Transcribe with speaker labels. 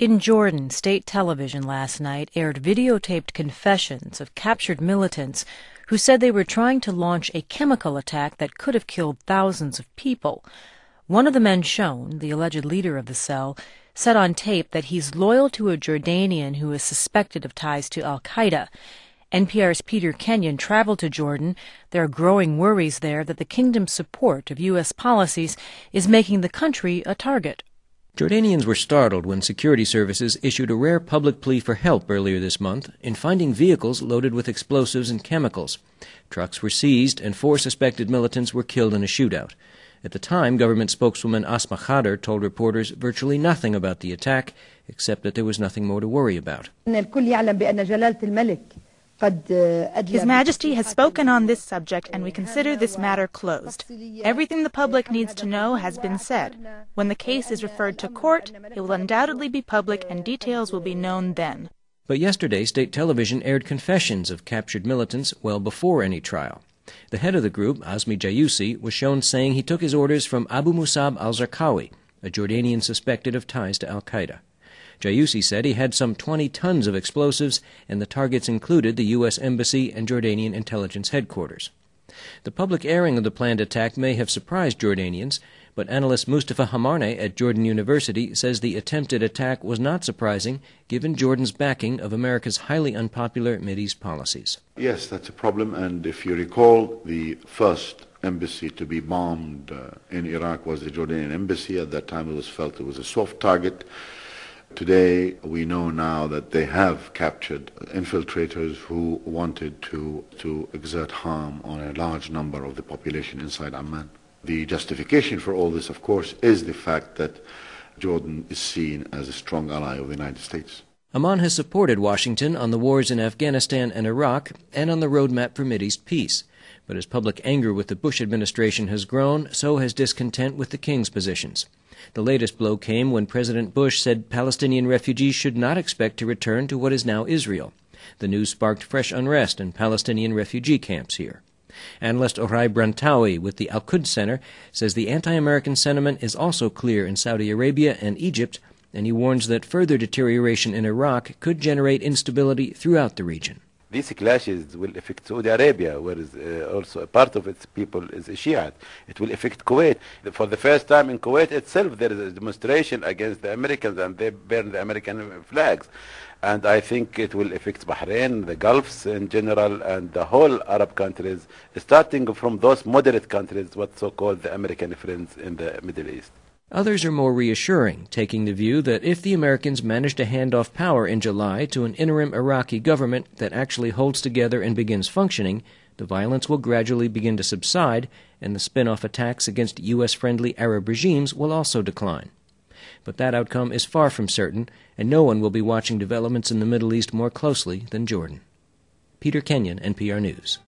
Speaker 1: In Jordan, state television last night aired videotaped confessions of captured militants who said they were trying to launch a chemical attack that could have killed thousands of people. One of the men shown, the alleged leader of the cell, said on tape that he's loyal to a Jordanian who is suspected of ties to al-Qaeda. NPR's Peter Kenyon traveled to Jordan. There are growing worries there that the kingdom's support of U.S. policies is making the country a target.
Speaker 2: Jordanians were startled when security services issued a rare public plea for help earlier this month in finding vehicles loaded with explosives and chemicals. Trucks were seized and 4 suspected militants were killed in a shootout. At the time, government spokeswoman Asma Khader told reporters virtually nothing about the attack, except that there was nothing more to worry about.
Speaker 3: His Majesty has spoken on this subject, and we consider this matter closed. Everything the public needs to know has been said. When the case is referred to court, it will undoubtedly be public and details will be known then.
Speaker 2: But yesterday, state television aired confessions of captured militants well before any trial. The head of the group, Azmi Jayousi, was shown saying he took his orders from Abu Musab al-Zarqawi, a Jordanian suspected of ties to al-Qaeda. Jayousi said he had some 20 tons of explosives, and the targets included the U.S. Embassy and Jordanian intelligence headquarters. The public airing of the planned attack may have surprised Jordanians, but analyst Mustafa Hamarneh at Jordan University says the attempted attack was not surprising, given Jordan's backing of America's highly unpopular Mideast policies.
Speaker 4: Yes, that's a problem, and if you recall, the first embassy to be bombed in Iraq was the Jordanian embassy. At that time it was felt it was a soft target. Today, we know now that they have captured infiltrators who wanted to exert harm on a large number of the population inside Amman. The justification for all this, of course, is the fact that Jordan is seen as a strong ally of the United States.
Speaker 2: Amman has supported Washington on the wars in Afghanistan and Iraq and on the roadmap for Mideast peace. But as public anger with the Bush administration has grown, so has discontent with the king's positions. The latest blow came when President Bush said Palestinian refugees should not expect to return to what is now Israel. The news sparked fresh unrest in Palestinian refugee camps here. Analyst Oray Brantawi with the Al-Quds Center says the anti-American sentiment is also clear in Saudi Arabia and Egypt, and he warns that further deterioration in Iraq could generate instability throughout the region.
Speaker 5: These clashes will affect Saudi Arabia, where also a part of its people is Shiite. It will affect Kuwait. For the first time in Kuwait itself, there is a demonstration against the Americans, and they burn the American flags. And I think it will affect Bahrain, the Gulfs in general, and the whole Arab countries, starting from those moderate countries, what so-called the American friends in the Middle East.
Speaker 2: Others are more reassuring, taking the view that if the Americans manage to hand off power in July to an interim Iraqi government that actually holds together and begins functioning, the violence will gradually begin to subside, and the spin-off attacks against U.S.-friendly Arab regimes will also decline. But that outcome is far from certain, and no one will be watching developments in the Middle East more closely than Jordan. Peter Kenyon, NPR News.